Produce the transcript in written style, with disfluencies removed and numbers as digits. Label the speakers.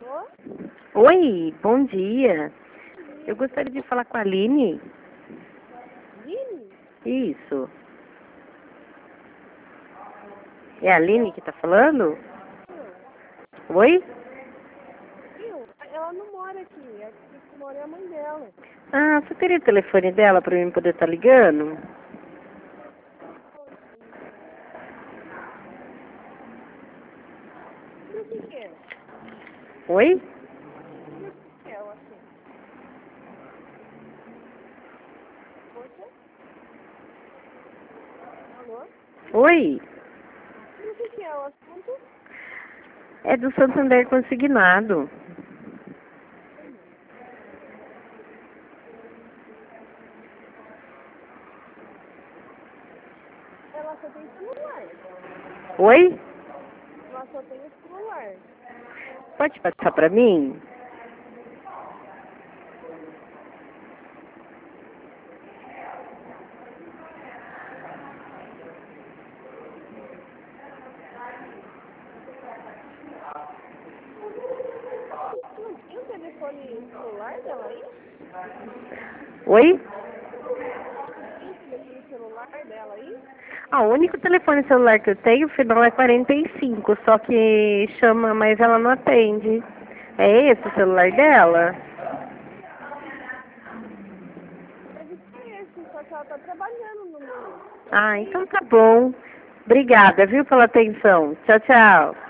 Speaker 1: Alô?
Speaker 2: Oi, bom dia. Eu gostaria de falar com a Aline.
Speaker 1: Aline?
Speaker 2: Isso. É a Aline que tá falando? Oi?
Speaker 1: Viu? Ela não mora aqui. Aqui que mora é a mãe dela.
Speaker 2: Ah, você teria o telefone dela para mim poder estar ligando?
Speaker 1: E o que que é?
Speaker 2: Oi?
Speaker 1: E o que que é, o assunto? Poxa? Alô?
Speaker 2: Oi?
Speaker 1: E o que é o assunto?
Speaker 2: É do Santander Consignado.
Speaker 1: Ela só tem celular.
Speaker 2: Oi?
Speaker 1: Ela só tem o celular.
Speaker 2: Pode passar para mim?
Speaker 1: Não tem o telefone celular dela aí?
Speaker 2: Oi?
Speaker 1: Não tem o telefone celular dela aí?
Speaker 2: Ah, o único telefone celular que eu tenho, o final é 45, só que chama, mas ela não atende. É esse o celular dela?
Speaker 1: Deve ser esse, só que ela tá trabalhando no momento. Deve
Speaker 2: Ah,
Speaker 1: ser
Speaker 2: então
Speaker 1: isso.
Speaker 2: tá bom. Obrigada, viu, pela atenção. Tchau, tchau.